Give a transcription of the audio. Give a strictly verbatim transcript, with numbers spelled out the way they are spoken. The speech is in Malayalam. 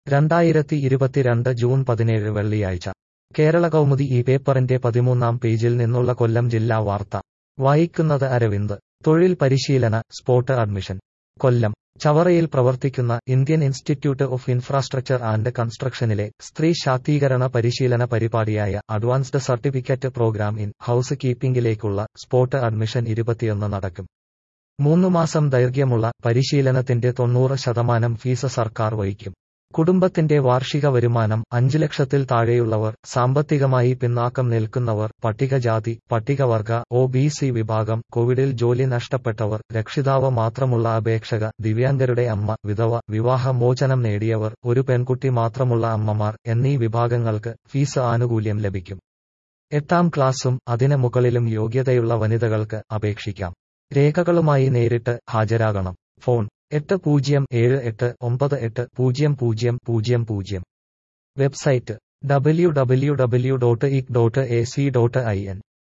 രണ്ടായിരത്തി ഇരുപത്തിരണ്ട് ജൂൺ പതിനേഴ് വെള്ളിയാഴ്ച കേരള കൗമുദി ഈ പേപ്പറിന്റെ പതിമൂന്നാം പേജിൽ നിന്നുള്ള കൊല്ലം ജില്ലാ വാർത്ത വായിക്കുന്നത് അരവിന്ദ്. തൊഴിൽ പരിശീലന, സ്പോട്ട് അഡ്മിഷൻ. കൊല്ലം ചവറയിൽ പ്രവർത്തിക്കുന്ന Indian institute of infrastructure and കൺസ്ട്രക്ഷനിലെ സ്ത്രീ ശാക്തീകരണ പരിശീലന പരിപാടിയായ advanced certificate program in house കീപ്പിംഗിലേക്കുള്ള സ്പോട്ട് അഡ്മിഷൻ ഇരുപത്തിയൊന്ന് നടക്കും. മൂന്നു മാസം ദൈർഘ്യമുള്ള പരിശീലനത്തിന്റെ തൊണ്ണൂറ് ശതമാനം ഫീസ് സർക്കാർ വഹിക്കും. കുടുംബത്തിന്റെ വാർഷിക വരുമാനം അഞ്ചു ലക്ഷത്തിൽ താഴെയുള്ളവർ, സാമ്പത്തികമായി പിന്നാക്കം നിൽക്കുന്നവർ, പട്ടികജാതി, പട്ടികവർഗ, ഒ ബി സി വിഭാഗം, കോവിഡിൽ ജോലി നഷ്ടപ്പെട്ടവർ, രക്ഷിതാവ് മാത്രമുള്ള അപേക്ഷക, ദിവ്യാംഗരുടെ അമ്മ, വിധവ, വിവാഹമോചനം നേടിയവർ, ഒരു പെൺകുട്ടി മാത്രമുള്ള അമ്മമാർ എന്നീ വിഭാഗങ്ങൾക്ക് ഫീസ് ആനുകൂല്യം ലഭിക്കും. എട്ടാം ക്ലാസും അതിന് മുകളിലും യോഗ്യതയുള്ള വനിതകൾക്ക് അപേക്ഷിക്കാം. രേഖകളുമായി നേരിട്ട് ഹാജരാകണം. ഫോൺ എട്ട് പൂജ്യം ഏഴ് എട്ട് ഒമ്പത് എട്ട് പൂജ്യം പൂജ്യം പൂജ്യം പൂജ്യം. Website W W W dot ഇക് dot A C dot I N.